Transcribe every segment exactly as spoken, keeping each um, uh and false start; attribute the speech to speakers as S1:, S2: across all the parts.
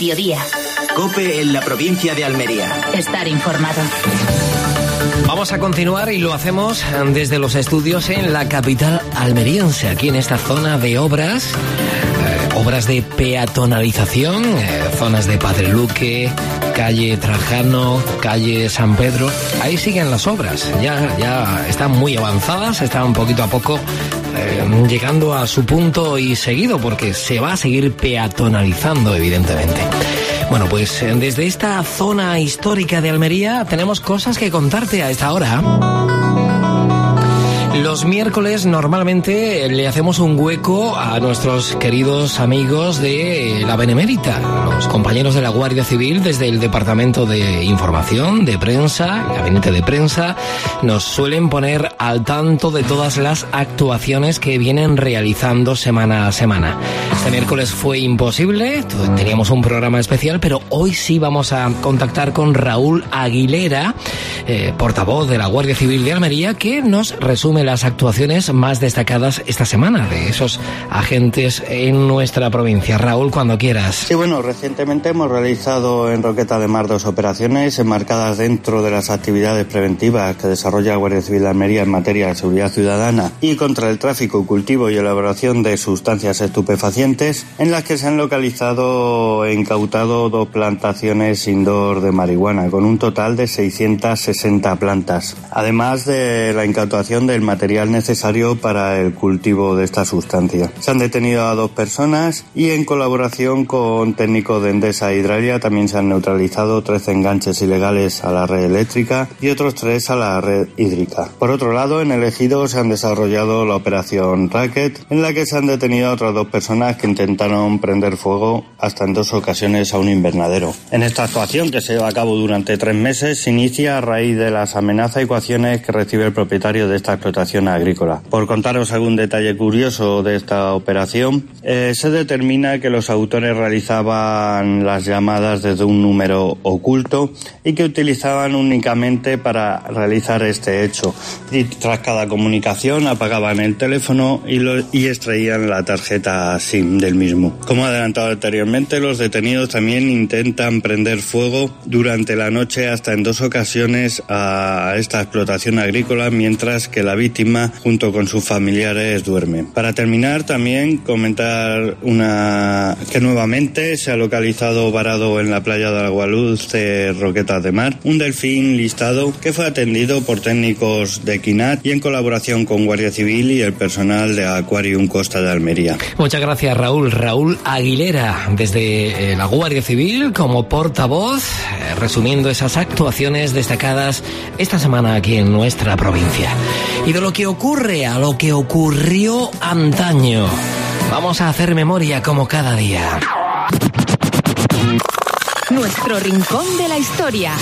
S1: Mediodía.
S2: COPE en la provincia de Almería.
S1: Estar informado.
S3: Vamos a continuar y lo hacemos desde los estudios en la capital almeriense, aquí en esta zona de obras, eh, obras de peatonalización, eh, zonas de Padre Luque, calle Trajano, calle San Pedro. Ahí siguen las obras, ya, ya están muy avanzadas, están poquito a poco eh, llegando a su punto y seguido, porque se va a seguir peatonalizando, evidentemente. Bueno, pues desde esta zona histórica de Almería tenemos cosas que contarte a esta hora. Los miércoles normalmente le hacemos un hueco a nuestros queridos amigos de la Benemérita, los compañeros de la Guardia Civil desde el Departamento de Información, de Prensa, Gabinete de Prensa, nos suelen poner al tanto de todas las actuaciones que vienen realizando semana a semana. Este miércoles fue imposible, teníamos un programa especial, pero hoy sí vamos a contactar con Raúl Aguilera, eh, portavoz de la Guardia Civil de Almería, que nos resume las actuaciones más destacadas esta semana de esos agentes en nuestra provincia. Raúl, cuando quieras.
S4: Sí, bueno, recientemente hemos realizado en Roqueta de Mar dos operaciones enmarcadas dentro de las actividades preventivas que desarrolla la Guardia Civil de Almería en materia de seguridad ciudadana y contra el tráfico, cultivo y elaboración de sustancias estupefacientes, en las que se han localizado e incautado dos plantaciones indoor de marihuana, con un total de seiscientas sesenta plantas, además de la incautación del material necesario para el cultivo de esta sustancia. Se han detenido a dos personas y en colaboración con técnicos de Endesa Hidralia también se han neutralizado trece enganches ilegales a la red eléctrica y otros tres a la red hídrica. Por otro lado, en el ejido se han desarrollado la operación Racket, en la que se han detenido a otras dos personas que intentaron prender fuego hasta en dos ocasiones a un invernadero. En esta actuación, que se lleva a cabo durante tres meses, se inicia a raíz de las amenazas y coacciones que recibe el propietario de esta explotación agrícola. Por contaros algún detalle curioso de esta operación, eh, se determina que los autores realizaban las llamadas desde un número oculto y que utilizaban únicamente para realizar este hecho. Y tras cada comunicación apagaban el teléfono y, lo, y extraían la tarjeta SIM del mismo. Como adelantado anteriormente, los detenidos también intentan prender fuego durante la noche hasta en dos ocasiones a esta explotación agrícola, mientras que la víctima junto con sus familiares duermen. Para terminar, también comentar una que nuevamente se ha localizado varado en la playa de Agualuz de Roquetas de Mar un delfín listado que fue atendido por técnicos de Quinat y en colaboración con Guardia Civil y el personal de Aquarium Costa de Almería.
S3: Muchas gracias, Raúl. Raúl Aguilera, desde eh, la Guardia Civil, como portavoz, eh, resumiendo esas actuaciones destacadas esta semana aquí en nuestra provincia. Y de lo que ocurre a lo que ocurrió antaño, vamos a hacer memoria como cada día.
S1: Nuestro rincón de la historia.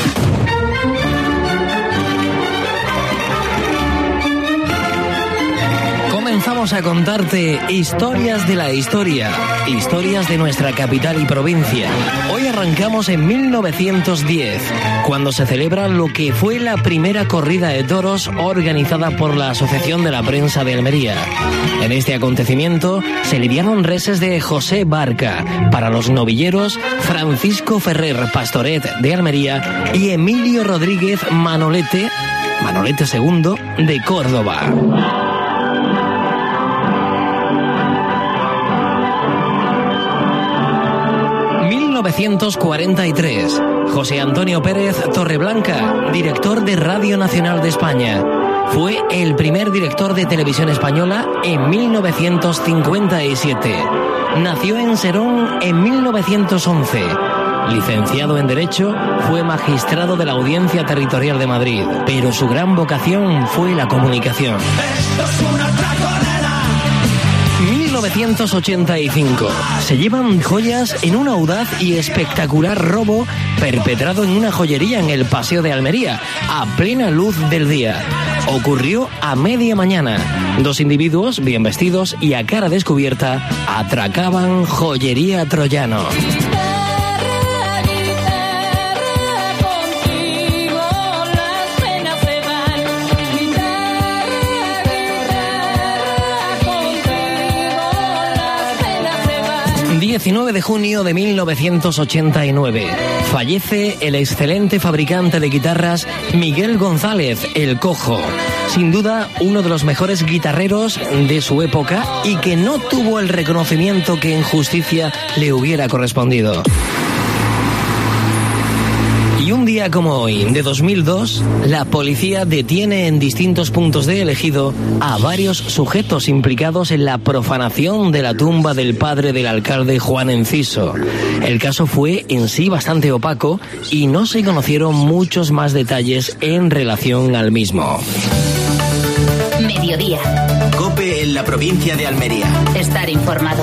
S3: Comenzamos a contarte historias de la historia, historias de nuestra capital y provincia. Hoy arrancamos en mil novecientos diez, cuando se celebra lo que fue la primera corrida de toros organizada por la Asociación de la Prensa de Almería. En este acontecimiento se lidiaron reses de José Barca, para los novilleros Francisco Ferrer Pastoret de Almería y Emilio Rodríguez Manolete, Manolete segundo, de Córdoba. mil novecientos cuarenta y tres. José Antonio Pérez Torreblanca, director de Radio Nacional de España. Fue el primer director de televisión española en mil novecientos cincuenta y siete. Nació en Serón en mil novecientos once. Licenciado en Derecho, fue magistrado de la Audiencia Territorial de Madrid, pero su gran vocación fue la comunicación.
S5: Esto es una
S3: mil novecientos ochenta y cinco. Se llevan joyas en un audaz y espectacular robo perpetrado en una joyería en el Paseo de Almería, a plena luz del día. Ocurrió a media mañana. Dos individuos, bien vestidos y a cara descubierta, atracaban joyería Troyano. diecinueve de junio de mil novecientos ochenta y nueve. Fallece el excelente fabricante de guitarras Miguel González, el Cojo. Sin duda, uno de los mejores guitarreros de su época y que no tuvo el reconocimiento que en justicia le hubiera correspondido. Y un día como hoy, de dos mil dos, la policía detiene en distintos puntos de El Ejido a varios sujetos implicados en la profanación de la tumba del padre del alcalde Juan Enciso. El caso fue en sí bastante opaco y no se conocieron muchos más detalles en relación al mismo.
S1: Mediodía.
S2: COPE en la provincia de Almería.
S1: Estar informado.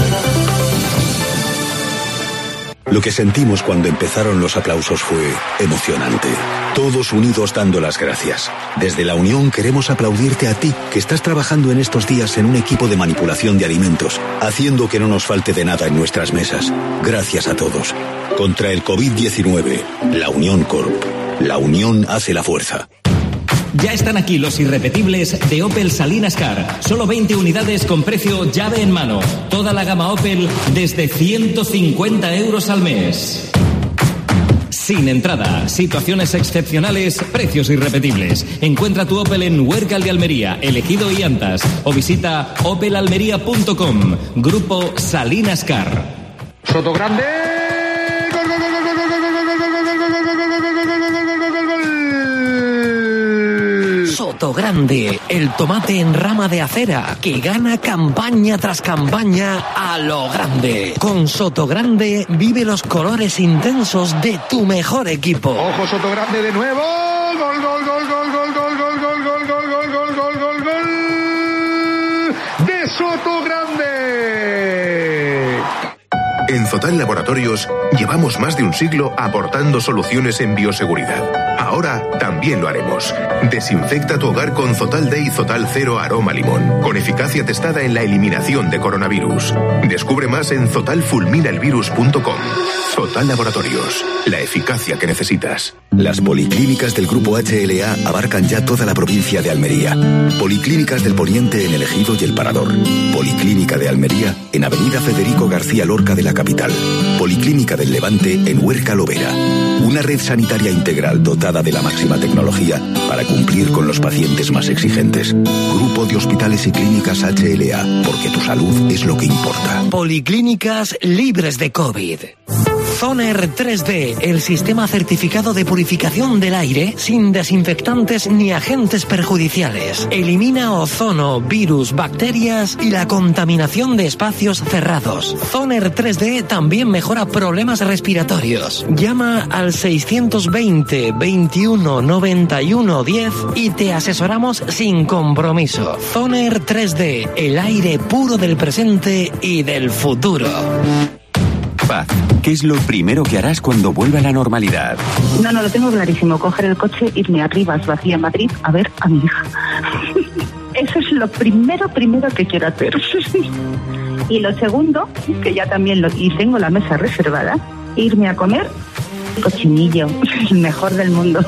S5: Lo que sentimos cuando empezaron los aplausos fue emocionante. Todos unidos dando las gracias. Desde la Unión queremos aplaudirte a ti, que estás trabajando en estos días en un equipo de manipulación de alimentos, haciendo que no nos falte de nada en nuestras mesas. Gracias a todos. Contra el COVID diecinueve, la Unión Corp. La unión hace la fuerza.
S6: Ya están aquí los irrepetibles de Opel Salinas Car. Solo veinte unidades con precio llave en mano. Toda la gama Opel desde ciento cincuenta euros al mes. Sin entrada, situaciones excepcionales, precios irrepetibles. Encuentra tu Opel en Huércal de Almería, El Ejido y Antas. O visita opel almería punto com. Grupo Salinas Car.
S7: Soto Grande.
S3: Soto Grande, el tomate en rama de acera, que gana campaña tras campaña a lo grande. Con Soto Grande vive los colores intensos de tu mejor equipo.
S7: Ojo, Soto Grande de nuevo. Gol, gol, gol, gol, gol, gol, gol, gol, gol, gol, gol, gol, gol, gol, gol. De Soto Grande.
S8: En Zotal Laboratorios llevamos más de un siglo aportando soluciones en bioseguridad. Ahora también lo haremos. Desinfecta tu hogar con Zotal Day Zotal Cero Aroma Limón, con eficacia testada en la eliminación de coronavirus. Descubre más en zotal fulmina el virus punto com. Zotal Laboratorios, la eficacia que necesitas.
S5: Las policlínicas del Grupo H L A abarcan ya toda la provincia de Almería. Policlínicas del Poniente en El Ejido y El Parador. Policlínica de Almería en Avenida Federico García Lorca de la capital. Policlínica del Levante en Huerca Lovera. Una red sanitaria integral dotada de la máxima tecnología para cumplir con los pacientes más exigentes. Grupo de Hospitales y Clínicas H L A, porque tu salud es lo que importa.
S3: Policlínicas libres de COVID. Zoner tres D, el sistema certificado de purificación del aire sin desinfectantes ni agentes perjudiciales. Elimina ozono, virus, bacterias y la contaminación de espacios cerrados. Zoner tres D también mejora problemas respiratorios. Llama al seiscientos veinte, veintiuno, noventa y uno, diez y te asesoramos sin compromiso. Zoner tres D, el aire puro del presente y del futuro.
S9: Paz, ¿qué es lo primero que harás cuando vuelva a la normalidad?
S10: No, no, lo tengo clarísimo. Coger el coche, irme arriba, a Vacía Madrid, a ver a mi hija. Eso es lo primero, primero que quiero hacer. Y lo segundo, que ya también lo... y tengo la mesa reservada, irme a comer cochinillo, el mejor del mundo.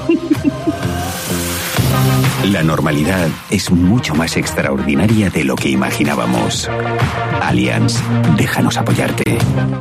S9: La normalidad es mucho más extraordinaria de lo que imaginábamos. Allianz, déjanos apoyarte.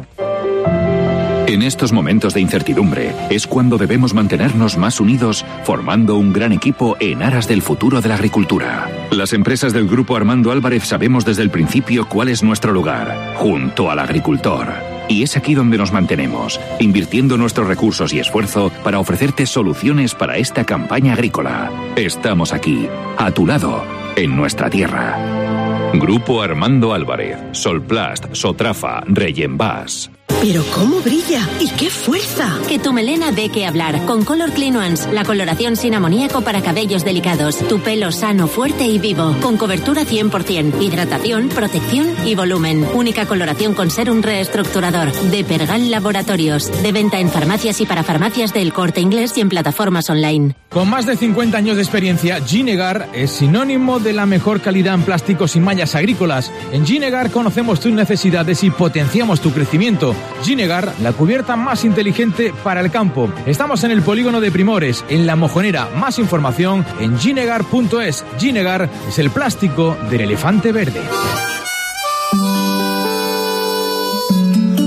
S11: En estos momentos de incertidumbre es cuando debemos mantenernos más unidos, formando un gran equipo en aras del futuro de la agricultura. Las empresas del Grupo Armando Álvarez sabemos desde el principio cuál es nuestro lugar, junto al agricultor. Y es aquí donde nos mantenemos, invirtiendo nuestros recursos y esfuerzo para ofrecerte soluciones para esta campaña agrícola. Estamos aquí, a tu lado, en nuestra tierra. Grupo Armando Álvarez, Solplast, Sotrafa, Reyenbas.
S12: ¡Pero cómo brilla! ¡Y qué fuerza!
S13: Que tu melena dé que hablar con Color Clean Ones, la coloración sin amoníaco para cabellos delicados. Tu pelo sano, fuerte y vivo, con cobertura cien por ciento, hidratación, protección y volumen. Única coloración con serum reestructurador. De Pergal Laboratorios. De venta en farmacias y para farmacias del Corte Inglés y en plataformas online.
S14: Con más de cincuenta años de experiencia, Ginegar es sinónimo de la mejor calidad en plásticos y mallas agrícolas. En Ginegar conocemos tus necesidades y potenciamos tu crecimiento. Ginegar, la cubierta más inteligente para el campo. Estamos en el polígono de Primores, en La Mojonera. Más información en ginegar punto es. Ginegar es el plástico del elefante verde.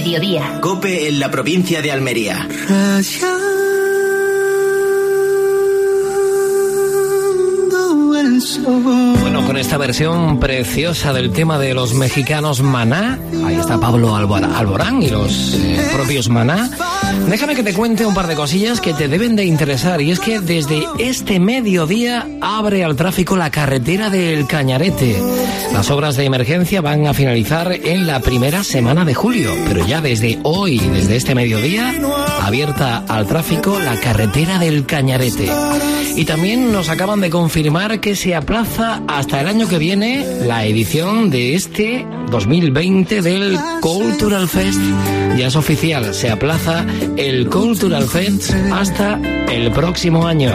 S1: Mediodía.
S2: COPE en la provincia de Almería.
S3: Bueno, con esta versión preciosa del tema de los mexicanos Maná, ahí está Pablo Alborán y los eh, propios Maná. Déjame que te cuente un par de cosillas que te deben de interesar, y es que desde este mediodía abre al tráfico la carretera del Cañarete. Las obras de emergencia van a finalizar en la primera semana de julio, pero ya desde hoy, desde este mediodía, abierta al tráfico la carretera del Cañarete. Y también nos acaban de confirmar que se aplaza hasta el año que viene la edición de este dos mil veinte del Cultural Fest. Ya es oficial, se aplaza el Cultural Fest hasta el próximo año.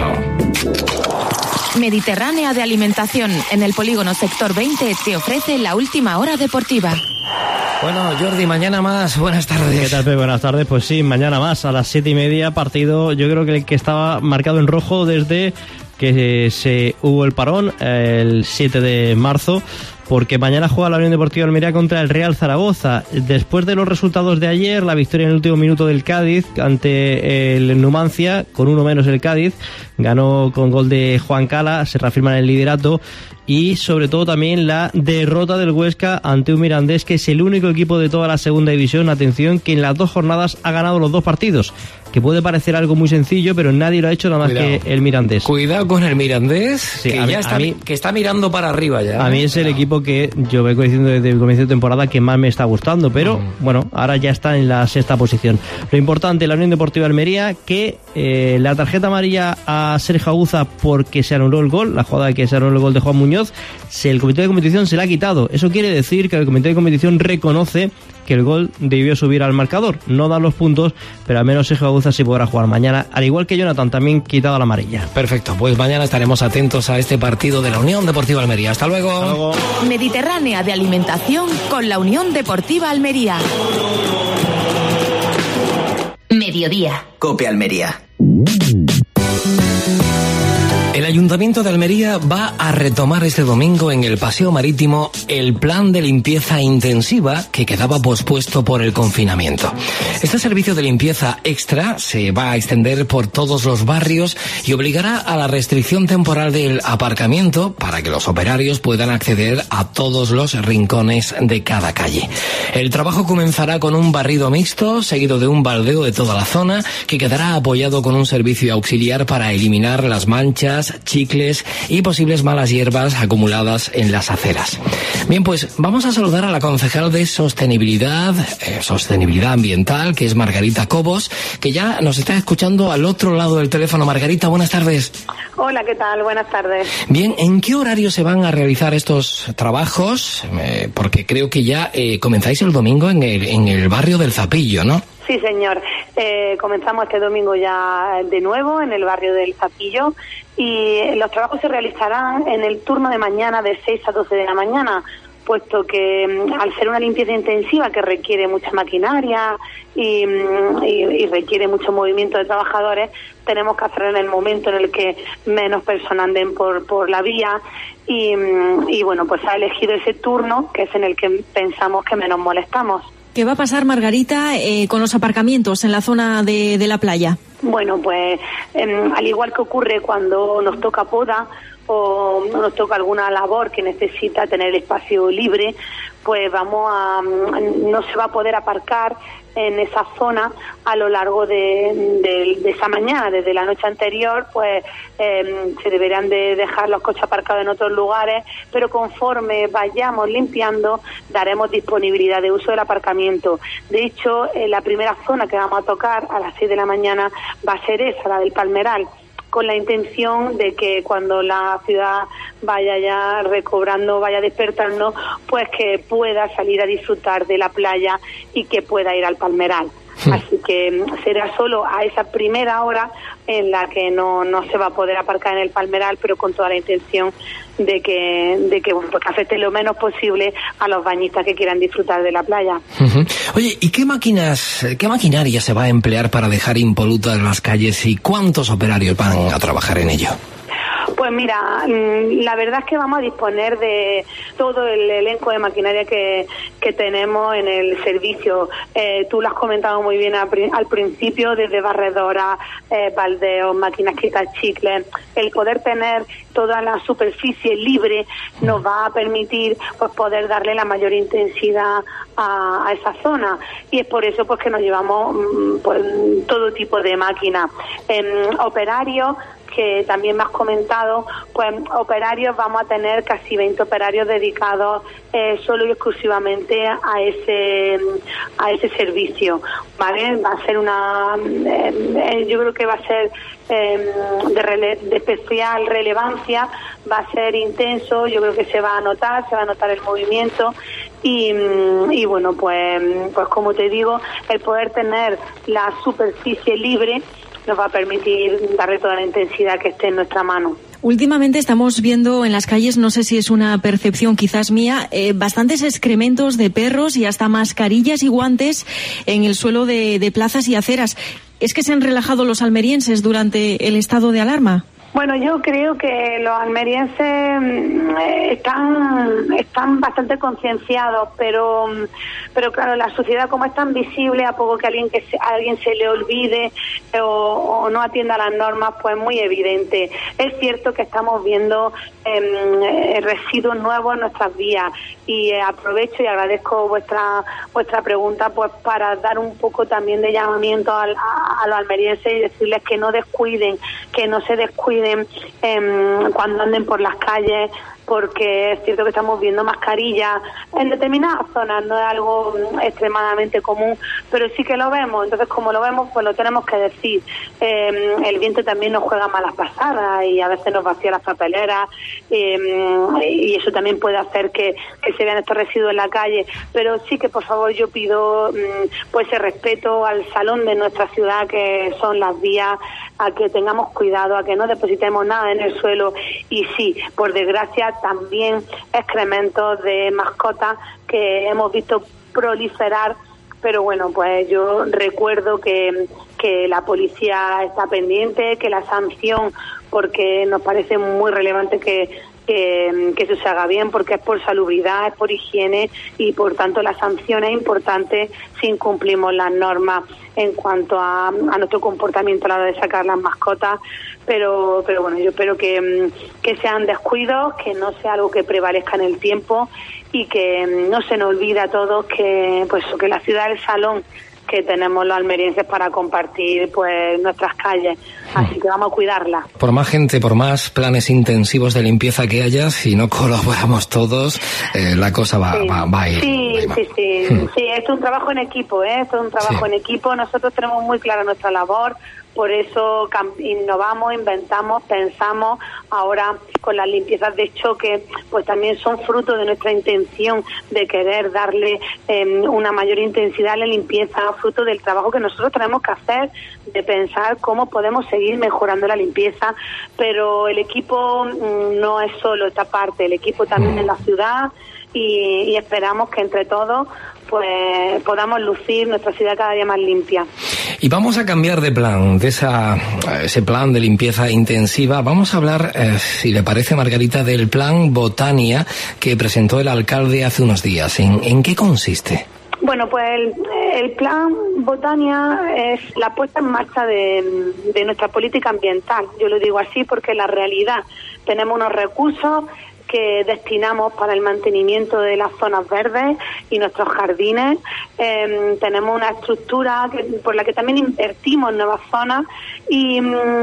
S1: Mediterránea de Alimentación, en el polígono Sector veinte, te ofrece la última hora deportiva.
S3: Bueno, Jordi, mañana más. Buenas tardes.
S15: ¿Qué tal, Pepe? Buenas tardes. Pues sí, mañana más, a las siete y media, partido, yo creo que el que estaba marcado en rojo desde que se hubo el parón, el siete de marzo, porque mañana juega la Unión Deportiva Almería contra el Real Zaragoza. Después de los resultados de ayer, la victoria en el último minuto del Cádiz ante el Numancia, con uno menos el Cádiz, ganó con gol de Juan Cala, se reafirma en el liderato, y sobre todo también la derrota del Huesca ante un Mirandés, que es el único equipo de toda la segunda división, atención, que en las dos jornadas ha ganado los dos partidos, que puede parecer algo muy sencillo, pero nadie lo ha hecho nada más Cuidado. que el Mirandés.
S3: Cuidado con el Mirandés, sí, que,
S15: mí,
S3: ya está,
S15: mí,
S3: que está mirando para arriba ya.
S15: A mí es el equipo que yo vengo diciendo desde el comienzo de temporada que más me está gustando, pero mm. bueno, ahora ya está en la sexta posición. Lo importante, la Unión Deportiva Almería, que eh, la tarjeta amarilla a Sergio Aguza porque se anuló el gol, la jugada que se anuló el gol de Juan Muñoz, se, el comité de competición se la ha quitado. Eso quiere decir que el comité de competición reconoce que el gol debió subir al marcador. No dan los puntos, pero al menos Sergio Aguza sí podrá jugar mañana, al igual que Jonathan, también quitado la amarilla.
S3: Perfecto, pues mañana estaremos atentos a este partido de la Unión Deportiva Almería. Hasta luego.
S15: Hasta luego.
S1: Mediterránea de Alimentación con la Unión Deportiva Almería. Mediodía.
S2: COPE Almería.
S3: El Ayuntamiento de Almería va a retomar este domingo en el Paseo Marítimo el plan de limpieza intensiva que quedaba pospuesto por el confinamiento. Este servicio de limpieza extra se va a extender por todos los barrios y obligará a la restricción temporal del aparcamiento para que los operarios puedan acceder a todos los rincones de cada calle. El trabajo comenzará con un barrido mixto, seguido de un baldeo de toda la zona, que quedará apoyado con un servicio auxiliar para eliminar las manchas, chicles y posibles malas hierbas acumuladas en las aceras. Bien, pues vamos a saludar a la concejal de Sostenibilidad, eh, Sostenibilidad Ambiental, que es Margarita Cobos, que ya nos está escuchando al otro lado del teléfono. Margarita, buenas tardes.
S16: Hola, ¿qué tal? Buenas tardes.
S3: Bien, ¿en qué horario se van a realizar estos trabajos? Eh, porque creo que ya eh, comenzáis el domingo en el, en el barrio del Zapillo, ¿no?
S16: Sí, señor. Eh, comenzamos este domingo ya de nuevo en el barrio del Zapillo y los trabajos se realizarán en el turno de mañana de seis a doce de la mañana, puesto que al ser una limpieza intensiva que requiere mucha maquinaria y, y, y requiere mucho movimiento de trabajadores, tenemos que hacerlo en el momento en el que menos personas anden por, por la vía y, y bueno, pues ha elegido ese turno que es en el que pensamos que menos molestamos.
S17: ¿Qué va a pasar, Margarita, eh, con los aparcamientos en la zona de, de la playa?
S16: Bueno, pues eh, al igual que ocurre cuando nos toca poda o nos toca alguna labor que necesita tener el espacio libre, pues vamos a no se va a poder aparcar en esa zona a lo largo de, de, de esa mañana. Desde la noche anterior, pues eh, se deberán de dejar los coches aparcados en otros lugares, pero conforme vayamos limpiando, daremos disponibilidad de uso del aparcamiento. De hecho, eh, la primera zona que vamos a tocar a las seis de la mañana va a ser esa, la del Palmeral, con la intención de que cuando la ciudad vaya ya recobrando, vaya despertando, pues que pueda salir a disfrutar de la playa y que pueda ir al Palmeral. Sí. Así que será solo a esa primera hora en la que no, no se va a poder aparcar en el Palmeral, pero con toda la intención de que, de que, bueno, pues que afecte lo menos posible a los bañistas que quieran disfrutar de la playa.
S3: Uh-huh. Oye, ¿y qué máquinas, qué maquinaria se va a emplear para dejar impolutas las calles y cuántos operarios van a trabajar en ello?
S16: Pues Pues mira, la verdad es que vamos a disponer de todo el elenco de maquinaria que, que tenemos en el servicio. Eh, tú lo has comentado muy bien al, al principio, desde barredoras, eh, baldeos, máquinas quitachicles. El poder tener toda la superficie libre nos va a permitir pues poder darle la mayor intensidad a, a esa zona, y es por eso pues que nos llevamos pues todo tipo de máquinas. Eh, operarios, que también me has comentado, pues operarios, vamos a tener casi veinte operarios dedicados eh, solo y exclusivamente a ese a ese servicio, ¿vale? Va a ser una, eh, yo creo que va a ser eh, de, rele, de especial relevancia, va a ser intenso, yo creo que se va a notar, se va a notar el movimiento. Y, y bueno, pues, pues como te digo, el poder tener la superficie libre nos va a permitir darle toda la intensidad que esté en nuestra mano.
S17: Últimamente estamos viendo en las calles, no sé si es una percepción quizás mía, eh, bastantes excrementos de perros y hasta mascarillas y guantes en el suelo de, de plazas y aceras. ¿Es que se han relajado los almerienses durante el estado de alarma?
S16: Bueno, yo creo que los almerienses están están bastante concienciados, pero pero claro, la sociedad como es tan visible, a poco que alguien que se, a alguien se le olvide o, o no atienda las normas, pues es muy evidente. Es cierto que estamos viendo eh, residuos nuevos en nuestras vías, y eh, aprovecho y agradezco vuestra vuestra pregunta pues para dar un poco también de llamamiento al, a, a los almerienses y decirles que no descuiden, que no se descuiden Eh, cuando anden por las calles, porque es cierto que estamos viendo mascarillas en determinadas zonas, no es algo extremadamente común, pero sí que lo vemos. Entonces, como lo vemos, pues lo tenemos que decir. Eh, el viento también nos juega malas pasadas y a veces nos vacía las papeleras, eh, y eso también puede hacer que, que se vean estos residuos en la calle. Pero sí que, por favor, yo pido pues ese respeto al salón de nuestra ciudad, que son las vías, a que tengamos cuidado, a que no depositemos nada en el suelo. Y sí, por desgracia, también excrementos de mascotas que hemos visto proliferar, pero bueno, pues yo recuerdo que, que la policía está pendiente, que la sanción, porque nos parece muy relevante que Que, que eso se haga bien, porque es por salubridad, es por higiene, y por tanto la sanción es importante si incumplimos las normas en cuanto a, a nuestro comportamiento a la hora de sacar las mascotas. Pero pero bueno, yo espero que, que sean descuidos, que no sea algo que prevalezca en el tiempo, y que no se nos olvide a todos que pues que la ciudad es el salón que tenemos los almerienses para compartir pues nuestras calles, así que vamos a cuidarla.
S3: Por más gente, por más planes intensivos de limpieza que haya, si no colaboramos todos, eh, la cosa va,
S16: sí.
S3: va, va a ir.
S16: Sí,
S3: va.
S16: sí, sí,
S3: Hmm.
S16: sí, esto es un trabajo en equipo, ¿eh? Esto es un trabajo
S3: Sí.
S16: en equipo. Nosotros tenemos muy clara nuestra labor, por eso innovamos, inventamos, pensamos. Ahora con las limpiezas de choque, pues también son fruto de nuestra intención de querer darle eh, una mayor intensidad a la limpieza, fruto del trabajo que nosotros tenemos que hacer, de pensar cómo podemos seguir mejorando la limpieza. Pero el equipo mm, no es solo esta parte, el equipo también en la ciudad, y, y esperamos que entre todos pues podamos lucir nuestra ciudad cada día más limpia.
S3: Y vamos a cambiar de plan, de esa ese plan de limpieza intensiva. Vamos a hablar, eh, si le parece, Margarita, del plan Botania que presentó el alcalde hace unos días. ¿En, en qué consiste?
S16: Bueno, pues el, el plan Botania es la puesta en marcha de, de nuestra política ambiental. Yo lo digo así porque en la realidad tenemos unos recursos que destinamos para el mantenimiento de las zonas verdes y nuestros jardines. Eh, tenemos una estructura que, por la que también invertimos en nuevas zonas, y,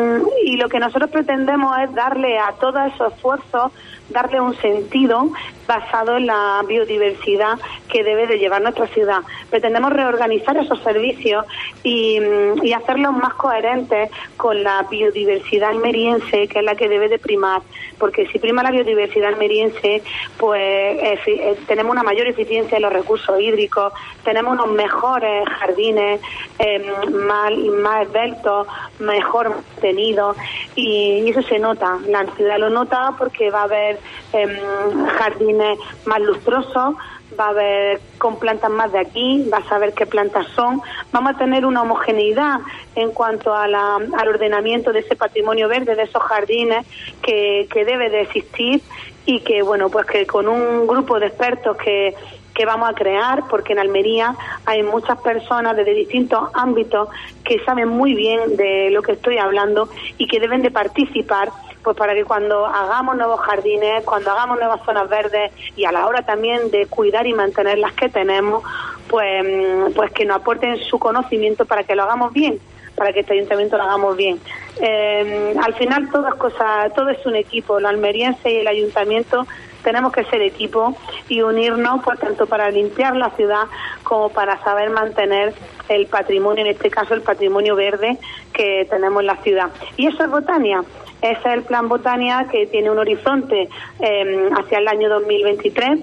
S16: y lo que nosotros pretendemos es darle a todos esos esfuerzos, darle un sentido basado en la biodiversidad que debe de llevar nuestra ciudad. Pretendemos reorganizar esos servicios y, y hacerlos más coherentes con la biodiversidad almeriense, que es la que debe de primar, porque si prima la biodiversidad almeriense, pues eh, eh, tenemos una mayor eficiencia en los recursos hídricos, tenemos unos mejores jardines, eh, más, más esbeltos, mejor mantenidos, y eso se nota, la ciudad lo nota porque va a haber eh, jardines más lustrosos, va a haber con plantas más de aquí, vas a ver qué plantas son, vamos a tener una homogeneidad en cuanto a la, al ordenamiento de ese patrimonio verde, de esos jardines que, que debe de existir y que, bueno, pues que con un grupo de expertos que que vamos a crear, porque en Almería hay muchas personas desde distintos ámbitos que saben muy bien de lo que estoy hablando y que deben de participar, pues para que cuando hagamos nuevos jardines, cuando hagamos nuevas zonas verdes y a la hora también de cuidar y mantener las que tenemos, pues, pues que nos aporten su conocimiento para que lo hagamos bien, para que este ayuntamiento lo hagamos bien. Eh, al final todo es cosa, todo es un equipo, los almerienses y el ayuntamiento tenemos que ser equipo y unirnos, pues tanto para limpiar la ciudad como para saber mantener el patrimonio, en este caso el patrimonio verde que tenemos en la ciudad. Y eso es Botania. Ese es el plan Botania, que tiene un horizonte eh, hacia el año dos mil veintitrés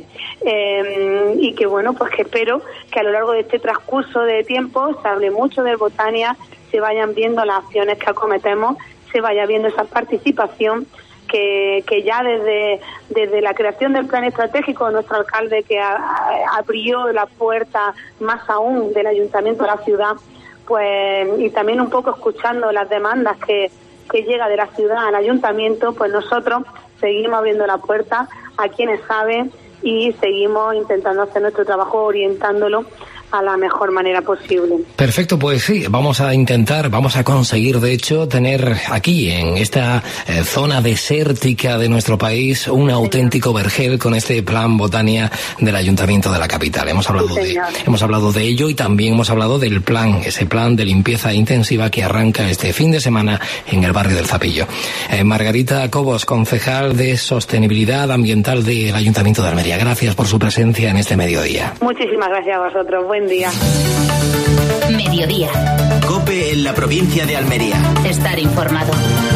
S16: eh, y que, bueno, pues que espero que a lo largo de este transcurso de tiempo se hable mucho de Botania, se vayan viendo las acciones que acometemos, se vaya viendo esa participación que, que ya desde, desde la creación del plan estratégico, nuestro alcalde que a, a, abrió la puerta más aún del ayuntamiento a la ciudad, pues y también un poco escuchando las demandas que, que llega de la ciudad al ayuntamiento, pues nosotros seguimos abriendo la puerta a quienes saben y seguimos intentando hacer nuestro trabajo orientándolo a la mejor manera posible.
S3: Perfecto, pues sí, vamos a intentar, vamos a conseguir, de hecho, tener aquí, en esta eh, zona desértica de nuestro país, un auténtico vergel con este plan Botania del Ayuntamiento de la capital. Hemos hablado
S16: Sí,
S3: de, hemos hablado de ello y también hemos hablado del plan, ese plan de limpieza intensiva que arranca este fin de semana en el barrio del Zapillo. Eh, Margarita Cobos, concejal de Sostenibilidad Ambiental del Ayuntamiento de Almería. Gracias por su presencia en este mediodía.
S16: Muchísimas gracias a vosotros. Buen día.
S1: Mediodía.
S2: COPE en la provincia de Almería.
S1: Estar informado.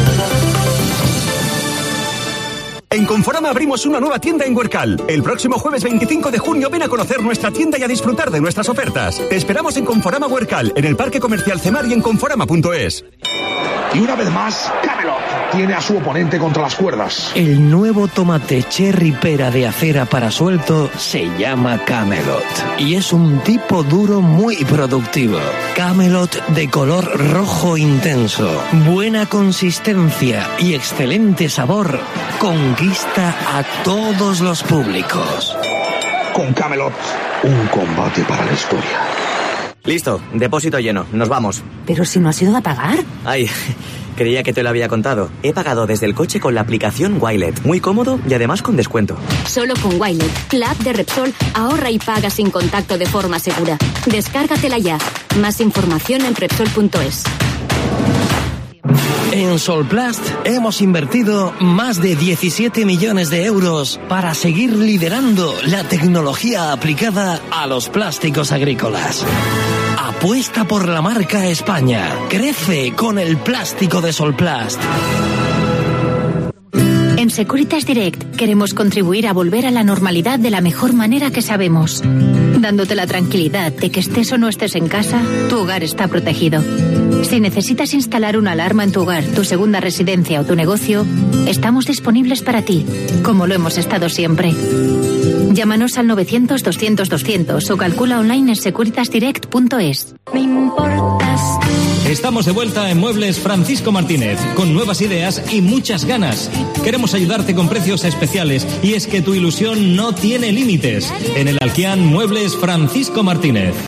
S18: En Conforama abrimos una nueva tienda en Huercal. El próximo jueves veinticinco de junio ven a conocer nuestra tienda y a disfrutar de nuestras ofertas. Te esperamos en Conforama Huercal, en el Parque Comercial Cemar y en conforama punto es.
S19: Y una vez más, Camelot tiene a su oponente contra las cuerdas.
S3: El nuevo tomate cherry pera de acera para suelto se llama Camelot y es un tipo duro muy productivo. Camelot de color rojo intenso, buena consistencia y excelente sabor, conquista a todos los públicos.
S19: Con Camelot, un combate para la historia.
S20: Listo, depósito lleno, nos vamos.
S21: ¿Pero si no has ido a pagar?
S20: Ay, creía que te lo había contado. He pagado desde el coche con la aplicación Wilet. Muy cómodo y además con descuento.
S22: Solo con Wilet, la app de Repsol, ahorra y paga sin contacto de forma segura. Descárgatela ya. Más información en Repsol punto es.
S3: En Solplast hemos invertido más de diecisiete millones de euros para seguir liderando la tecnología aplicada a los plásticos agrícolas. Apuesta por la marca España. Crece con el plástico de Solplast.
S22: En Securitas Direct queremos contribuir a volver a la normalidad de la mejor manera que sabemos, dándote la tranquilidad de que estés o no estés en casa, tu hogar está protegido. Si necesitas instalar una alarma en tu hogar, tu segunda residencia o tu negocio, estamos disponibles para ti, como lo hemos estado siempre. Llámanos al novecientos doscientos doscientos o calcula online en securitas direct punto es. Me importas.
S6: Estamos de vuelta en Muebles Francisco Martínez, con nuevas ideas y muchas ganas. Queremos ayudarte con precios especiales y es que tu ilusión no tiene límites. En el Alquian Muebles Francisco Martínez.